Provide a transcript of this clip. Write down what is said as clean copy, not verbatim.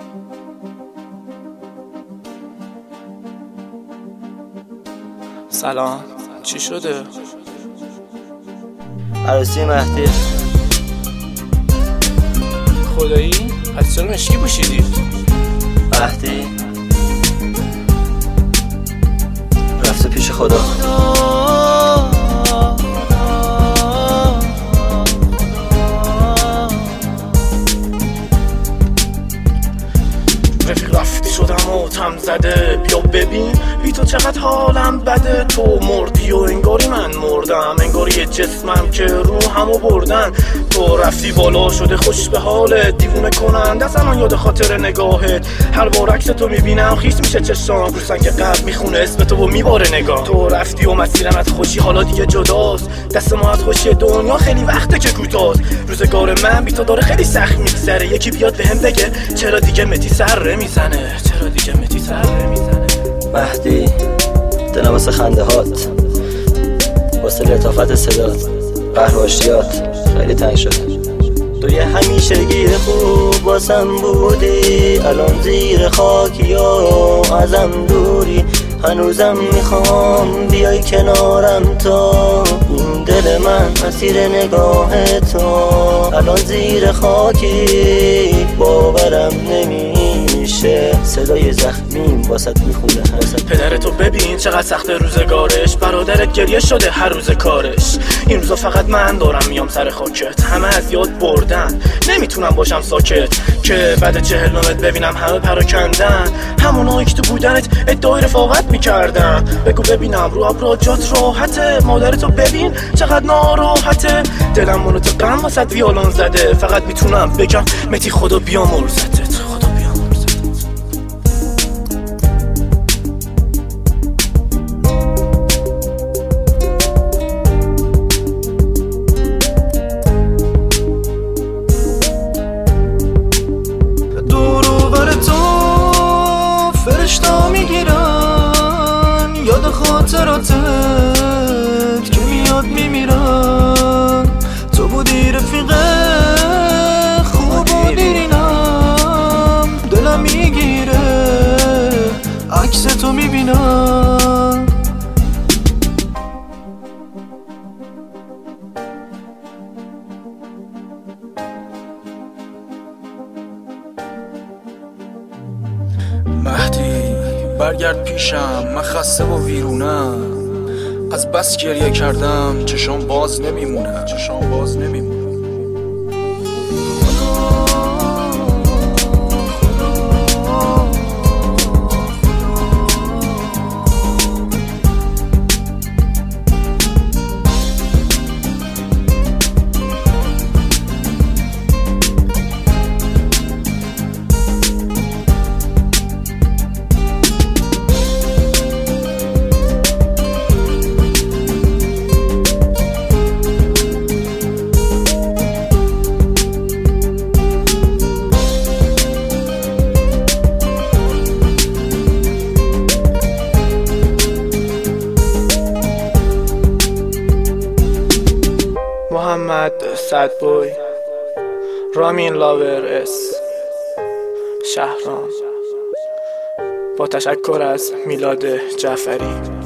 سلام، چی شده؟ عروسی مهدی. خدایی؟ پس چرا مشکی پوشیدی؟ مهدی رفته پیش خدا. رفیق رفتی شدم و تم زده، بیا ببین بی تو چقدر حالم بده. تو مردی و انگاری من مردم، انگاری یه جسمم که روحمو بردن. تو رفتی بالا شده خوش به حالت، دیوونه کننده است الان یاد خاطر نگاهت. هر بار عکس تو میبینم خیس میشه چشام، روزن که قلب میخونه اسم تو و میباره نگاه. تو رفتی و مسیرم از خوشی حالا دیگه جداست، دست ما از خوشی دنیا خیلی وقته که کوتاست. روزگار من بی تو داره خیلی سخت میگذره، یکی بیاد بهم بگه چرا دیگه متی سر میزنه، چرا دیگه متی سر میزنه. مهدی دلم واسه خنده هات، واسه لطافت صدات، قهرباشیات خیلی تنگ شده. تو یه همیشگی خوب واسم بودی، الان زیر خاکی و ازم دوری. هنوزم میخوام بیای کنارم، تا این دل من اسیر نگاه تو. الان زیر خاکی باورم نمیشه، صدای زخمیم واسط میخونه. پدرتو ببین چقدر سخت روزگارش، برادرت گریه شده هر روز کارش. این روزا فقط من دارم میام سر خاکت، همه از یاد بردن نمیتونم باشم ساکت. که بعد 40 نامت ببینم همه پراکندن، همونایی که تو بودنت ادعای رفاقت میکردن. بگو ببینم رو ابراجات راحته، مادرتو ببین چقدر ناراحته. دلم منو تو غم واسد ویالون زده، فقط میتونم بگم متی خدا بیامرزتت، خدا بیامرزتت. دور تو فرشتا میگیرن، یاد خاطراتت که میاد میمیرن. تو بودی رفیق خوب و دیرینم، دلم میگیره عکس تو میبینم. مهدی برگرد پیشم، من خسته و ویرونم. از بس گریه کردم چشام باز نمیمونه، چشام باز نمیمونه. محمد صدبوی، رامین لاور اس، شهرام. با تشکر از میلاد جعفری.